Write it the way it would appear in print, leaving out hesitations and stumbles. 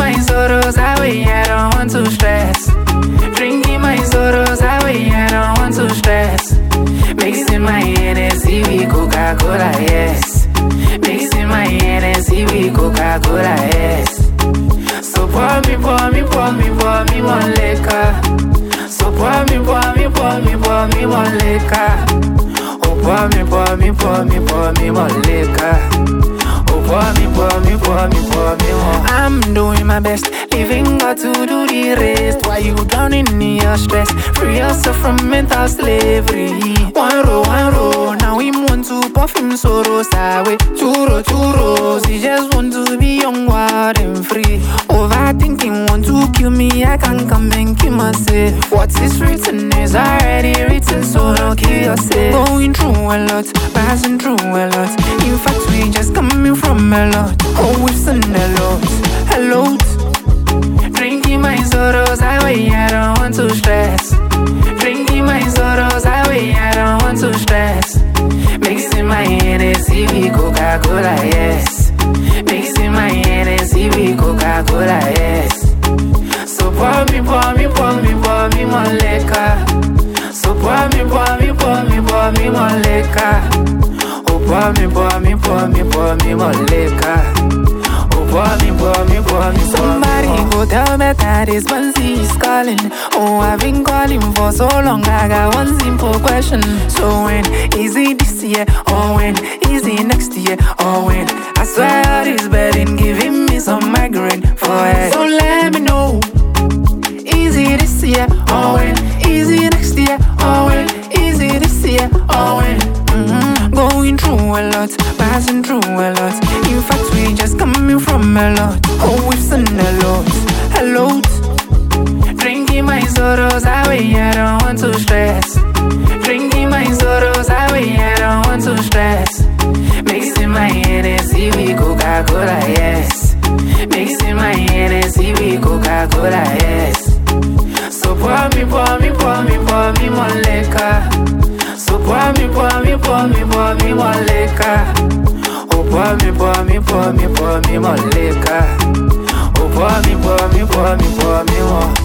my sorrows away, I don't want to stress. Drinking my sorrows away, I don't want to stress. Mixing my Hennessy with Coca-Cola, yes. Mixing my Hennessy with Coca-Cola, yes. So pour me more liquor. So pour me more liquor. Oh, pour me more liquor. Oh, pour me more. I'm doing my best, leaving God to do the rest. Why you drowning in your stress? Free yourself from mental slavery. One row, now we want to puff him sorrows away. Two rows, he just want to be young, wild and free. Overthinking want to kill me, I can't come and kill myself. What is written is already written, so don't kill yourself. Going through a lot, passing through a lot. In fact, we just coming from a lot. Oh, we've seen a lot. Drinking my sorrows away, I don't want to stress. Drinking my sorrows away, I don't want to stress. Mixing my Hennessy with Coca-Cola, yes. Mixing my Hennessy with Coca-Cola, yes. So pour me more liquor. So pour me more liquor. Oh, pour me more liquor. Somebody go tell me that this Bunzy is calling. Oh, I've been calling for so long, I got one simple question. So when is it this year? Or when is it next year? Or when? I swear all this bedding giving me some migraine for it. So let me know, is it this year? Or when? Is it next year? Or when? Is it this year? Or when? Going through a lot, passing through a lot. In fact, we just coming from a lot. Oh, we've seen a lot. Drinking my sorrows away, I don't want to stress. Drinking my sorrows away, I don't want to stress. Mixing my Hennessy with Coca-Cola, yes. Mixing my Hennessy with Coca-Cola, yes. So pour me more liquor. So pour me more liquor. Oh, pour me more liquor. Oh, pour me more.